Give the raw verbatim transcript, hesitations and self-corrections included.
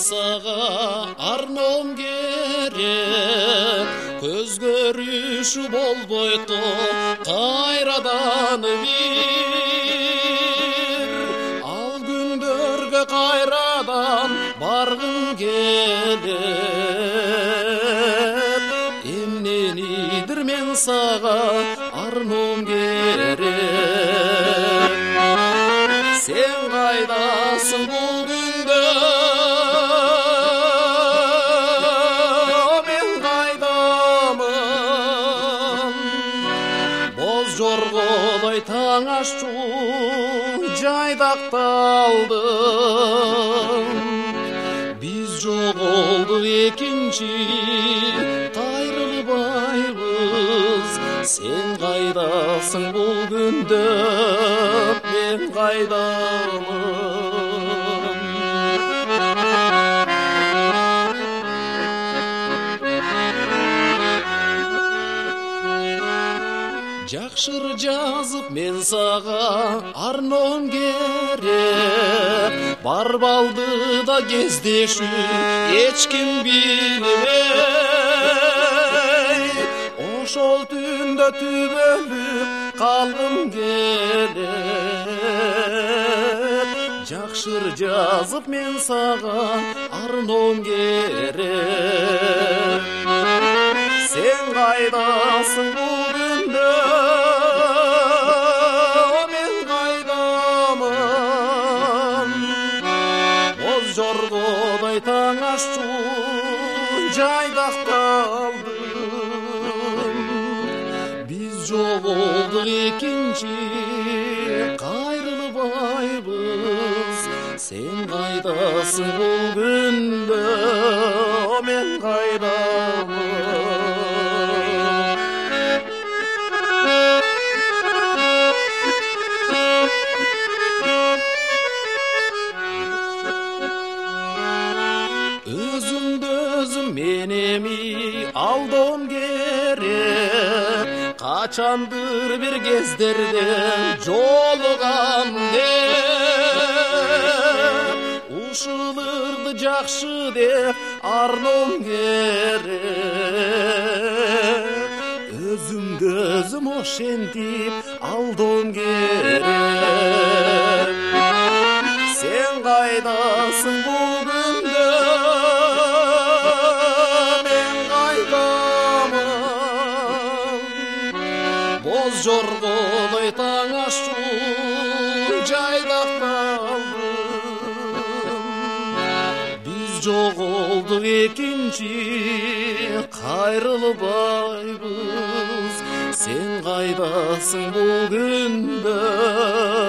сага арноом керек, көз көрүшү болбойт кайрадан бир. Ал күндөргө кайрадан баргым келет, эмненидир мен сага арноом керек. Сен кайдасың бул күндө, мен кайдамын. Боз жоргодой таң ашчу жайдакталдым. Биз жоголдук экинчи кайрылбайбыз. Сен кайдасың бул күндө, мен кайдамын. Жакшыр жазып мен сага арноом керек, барбалды да кездешүү эч ким билбей. Ошол түндө түбөлүп калгым келет, жакшыр жазып мен сага арноом керек. Сен кайдасың бул күндө, мен кайдамын. Боз жоргодой таң ашчу жайдакталдым. Биз жоголдук экинчи кайрылбайбыз. Сен кайдасың бул күндө, мен кайдамын. Өзүмдү өзүм мен эми алдоом керек, качандыр бир кездерде жолугам деп. Ушул жакшы деп арноом керек. Өзүмдү өзүм ошентип алдоом керек. Сен кайдасың бул күндө, мен кайдамын. Боз жоргодой таң ашчу жайдакталдым. Биз жоголдук экинчи кайрылбайбыз. Сен кайдасың бул күндө,